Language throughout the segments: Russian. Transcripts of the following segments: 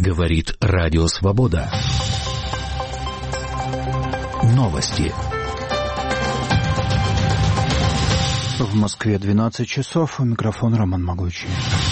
Говорит Радио Свобода. Новости. В Москве 12 часов. У микрофона Роман Могучий.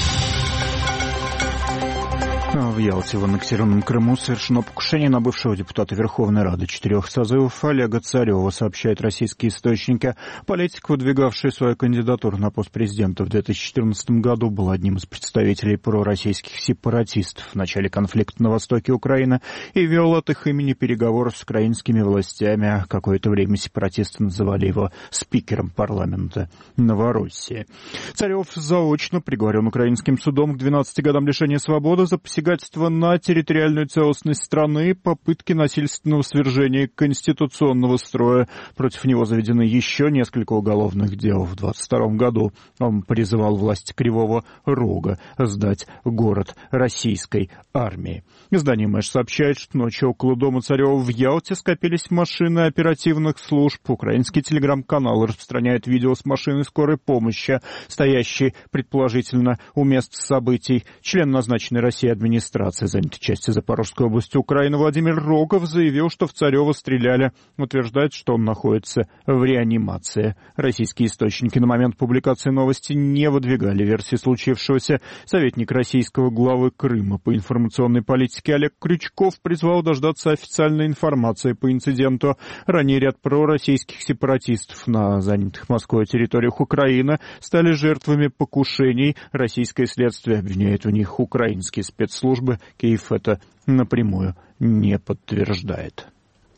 В Ялте, в аннексированном Крыму, совершено покушение на бывшего депутата Верховной Рады 4 созывов Олега Царева, сообщают российские источники. Политик, выдвигавший свою кандидатуру на пост президента в 2014 году, был одним из представителей пророссийских сепаратистов в начале конфликта на востоке Украины и вел от их имени переговоры с украинскими властями. Какое-то время сепаратисты называли его спикером парламента Новороссии. Царев заочно приговорен украинским судом к 12 годам лишения свободы за посягательство на территориальную целостность страны, попытки насильственного свержения конституционного строя. Против него заведены еще несколько уголовных дел. В 2022 году он призывал власти Кривого Рога сдать город российской армии. Издание МЭШ сообщает, что ночью около дома Царева в Ялте скопились машины оперативных служб. Украинский телеграм-канал распространяет видео с машины скорой помощи, стоящей, предположительно, у места событий. Член назначенной Россией администрации занятой части Запорожской области Украины Владимир Рогов заявил, что в Царева стреляли. Утверждает, что он находится в реанимации. Российские источники на момент публикации новости не выдвигали версии случившегося. Советник российского главы Крыма по информационной политике Олег Крючков призвал дождаться официальной информации по инциденту. Ранее ряд пророссийских сепаратистов на занятых Москвой территориях Украины стали жертвами покушений. Российское следствие обвиняет в них украинские спецслужбы. Киев это напрямую не подтверждает.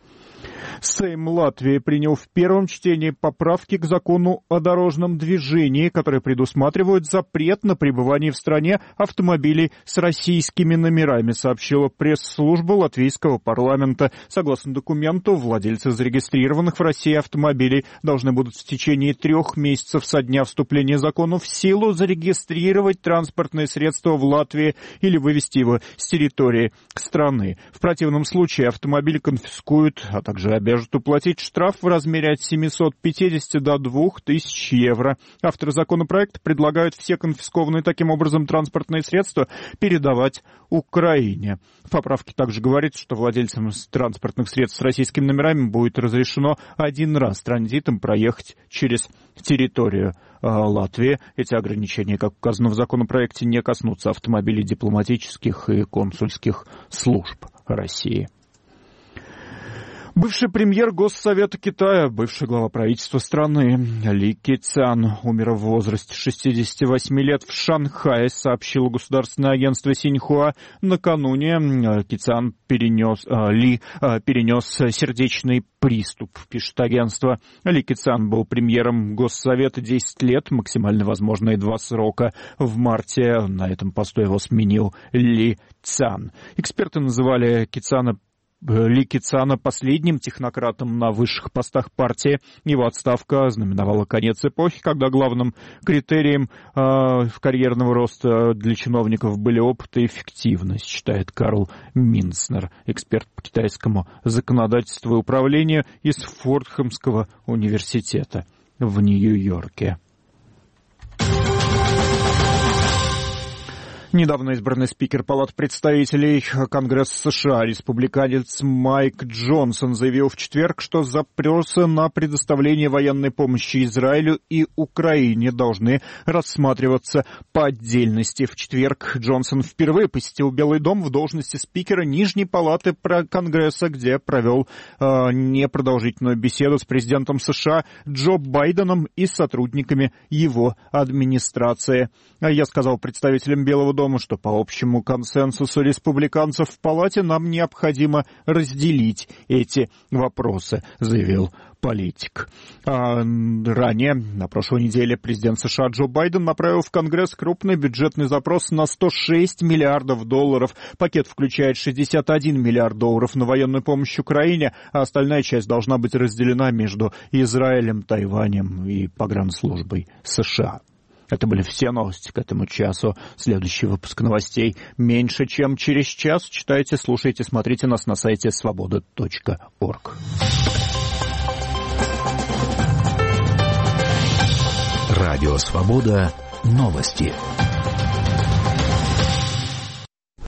Сейм Латвии принял в первом чтении поправки к закону о дорожном движении, которые предусматривают запрет на пребывание в стране автомобилей с российскими номерами, сообщила пресс-служба латвийского парламента. Согласно документу, владельцы зарегистрированных в России автомобилей должны будут в течение 3 месяцев со дня вступления закона в силу зарегистрировать транспортное средство в Латвии или вывести его с территории страны. В противном случае автомобиль конфискуют, а также обяжут уплатить штраф в размере от 750 до 2000 евро. Авторы законопроекта предлагают все конфискованные таким образом транспортные средства передавать Украине. В поправке также говорится, что владельцам транспортных средств с российскими номерами будет разрешено 1 раз транзитом проехать через территорию Латвии. Эти ограничения, как указано в законопроекте, не коснутся автомобилей дипломатических и консульских служб России. Бывший премьер Госсовета Китая, бывший глава правительства страны Ли Кэцян умер в возрасте 68 лет в Шанхае, сообщило государственное агентство Синьхуа. Накануне Ли перенес сердечный приступ, пишет агентство. Ли Кэцян был премьером Госсовета 10 лет, максимально возможные 2 срока. В марте на этом посту его сменил Ли Цян. Эксперты называли Ли Кэцяна последним технократом на высших постах партии. Его отставка знаменовала конец эпохи, когда главным критерием карьерного роста для чиновников были опыт и эффективность, считает Карл Минцнер, эксперт по китайскому законодательству и управлению из Фордхэмского университета в Нью-Йорке. Недавно избранный спикер Палаты представителей Конгресса США, республиканец Майк Джонсон, заявил в четверг, что запросы на предоставление военной помощи Израилю и Украине должны рассматриваться по отдельности. В четверг Джонсон впервые посетил Белый дом в должности спикера Нижней Палаты Конгресса, где провел непродолжительную беседу с президентом США Джо Байденом и сотрудниками его администрации. Я сказал представителям Белого дома, что по общему консенсусу республиканцев в Палате нам необходимо разделить эти вопросы, заявил политик. Ранее, на прошлой неделе, президент США Джо Байден направил в Конгресс крупный бюджетный запрос на $106 миллиардов. Пакет включает $61 миллиард на военную помощь Украине, а остальная часть должна быть разделена между Израилем, Тайванем и погранслужбой США. Это были все новости к этому часу. Следующий выпуск новостей меньше, чем через час. Читайте, слушайте, смотрите нас на сайте свобода.орг. Радио «Свобода». Новости.